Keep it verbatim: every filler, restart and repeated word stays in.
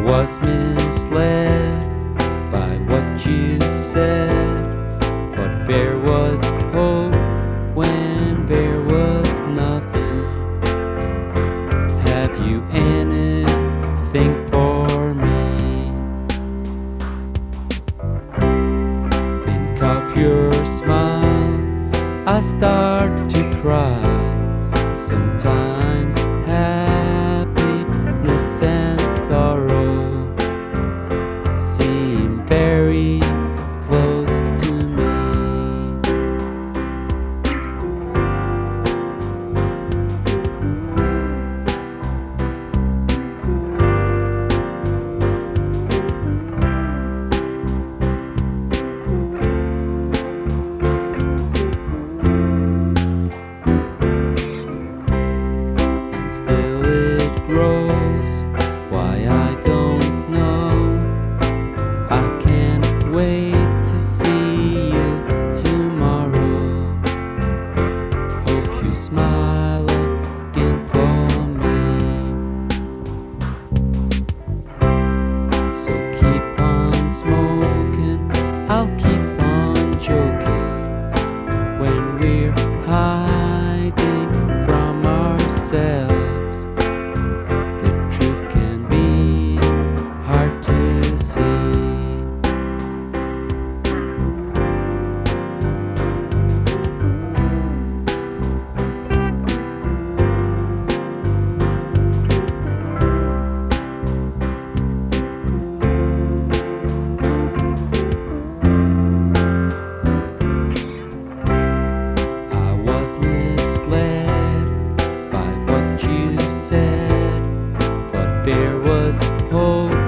was misled by what you said. Thought there was hope when there was nothing. Have you anything for me? Think of your smile, I start to cry. Sometimes happiness and sorrow seem very close to me. And still it grows. Why I don't know. I can't wait to see you tomorrow. Hope you smile again for me. So keep on smoking, I'll keep on joking. When we're hiding from ourselves, the truth can be hard to see. I was misled by what you said. Thought there was hope